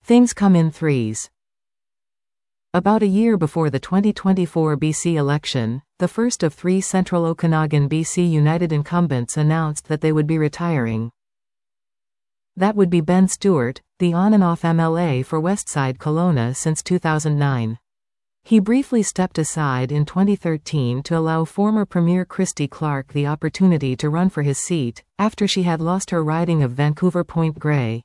Things come in threes. About a year before the 2024 BC election, the first of three Central Okanagan BC United incumbents announced that they would be retiring. That would be Ben Stewart, the on-and-off MLA for Westside Kelowna since 2009. He briefly stepped aside in 2013 to allow former Premier Christy Clark the opportunity to run for his seat, after she had lost her riding of Vancouver Point Grey.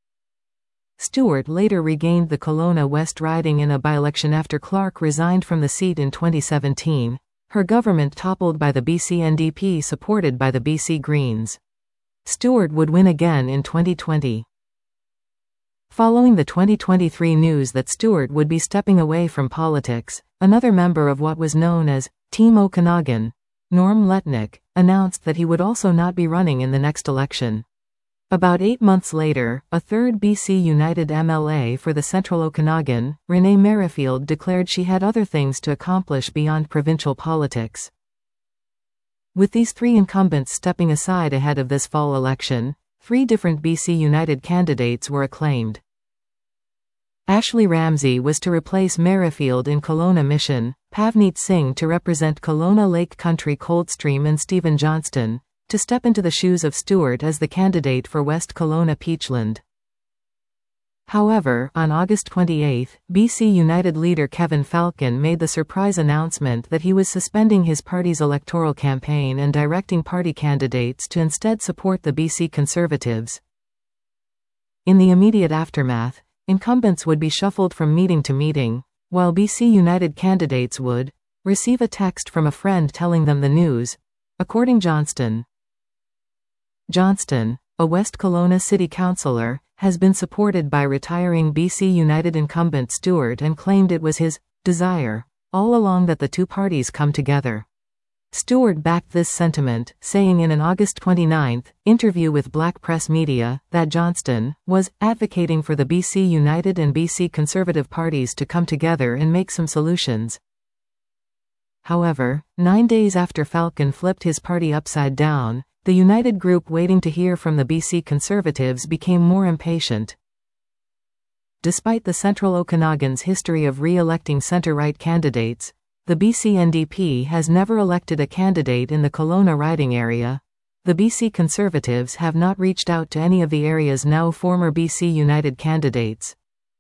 Stewart later regained the Kelowna West riding in a by-election after Clark resigned from the seat in 2017, her government toppled by the BC NDP supported by the BC Greens. Stewart would win again in 2020. Following the 2023 news that Stewart would be stepping away from politics, another member of what was known as Team Okanagan, Norm Letnick, announced that he would also not be running in the next election. About 8 months later, a third BC United MLA for the Central Okanagan, Renee Merrifield, declared she had other things to accomplish beyond provincial politics. With these three incumbents stepping aside ahead of this fall election, 3 different BC United candidates were acclaimed. Ashley Ramsey was to replace Merrifield in Kelowna Mission, Pavneet Singh to represent Kelowna Lake Country Coldstream, and Stephen Johnston to step into the shoes of Stewart as the candidate for West Kelowna Peachland. However, on August 28, BC United leader Kevin Falcon made the surprise announcement that he was suspending his party's electoral campaign and directing party candidates to instead support the BC Conservatives. In the immediate aftermath, incumbents would be shuffled from meeting to meeting, while BC United candidates would receive a text from a friend telling them the news, according Johnston. Johnston, a West Kelowna city councillor, has been supported by retiring BC United incumbent Stewart and claimed it was his desire all along that the two parties come together. Stewart backed this sentiment, saying in an August 29 interview with Black Press Media that Johnston was advocating for the BC United and BC Conservative parties to come together and make some solutions. However, 9 days after Falcon flipped his party upside down, the United group waiting to hear from the BC Conservatives became more impatient. Despite the Central Okanagan's history of re-electing centre-right candidates, the BC NDP has never elected a candidate in the Kelowna riding area. The BC Conservatives have not reached out to any of the area's now former BC United candidates.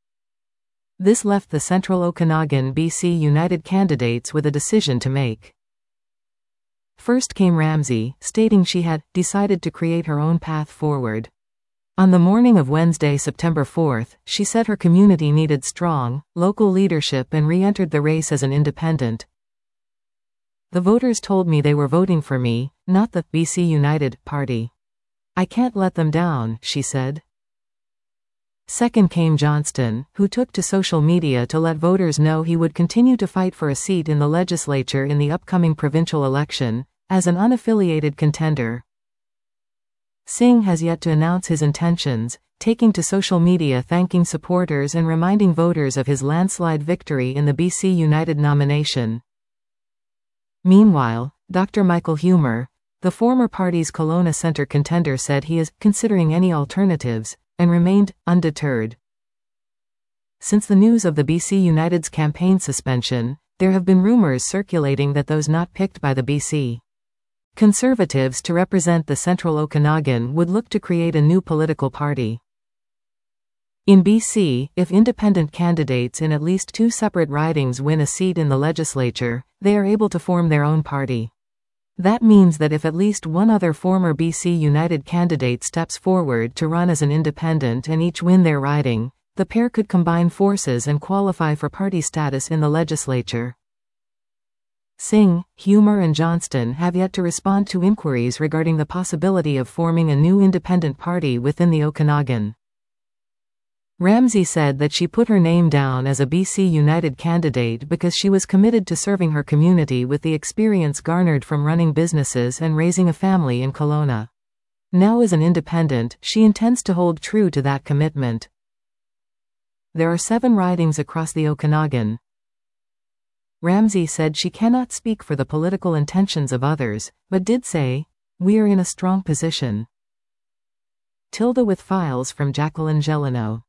This left the Central Okanagan BC United candidates with a decision to make. First came Ramsey, stating she had decided to create her own path forward. On the morning of Wednesday, September 4, she said her community needed strong, local leadership and re-entered the race as an independent. The voters told me they were voting for me, not the BC United Party. I can't let them down, she said. Second came Johnston, who took to social media to let voters know he would continue to fight for a seat in the legislature in the upcoming provincial election, as an unaffiliated contender. Singh has yet to announce his intentions, taking to social media thanking supporters and reminding voters of his landslide victory in the BC United nomination. Meanwhile, Dr. Michael Humer, the former party's Kelowna Centre contender, said he is considering any alternatives, and remained undeterred. Since the news of the BC United's campaign suspension, there have been rumors circulating that those not picked by the BC Conservatives to represent the Central Okanagan would look to create a new political party. In BC, if independent candidates in at least 2 separate ridings win a seat in the legislature, they are able to form their own party. That means that if at least one other former BC United candidate steps forward to run as an independent and each win their riding, the pair could combine forces and qualify for party status in the legislature. Singh, Humer and Johnston have yet to respond to inquiries regarding the possibility of forming a new independent party within the Okanagan. Ramsey said that she put her name down as a BC United candidate because she was committed to serving her community with the experience garnered from running businesses and raising a family in Kelowna. Now as an independent, she intends to hold true to that commitment. There are 7 ridings across the Okanagan. Ramsey said she cannot speak for the political intentions of others, but did say, "We are in a strong position." Tilda with files from Jacqueline Gelino.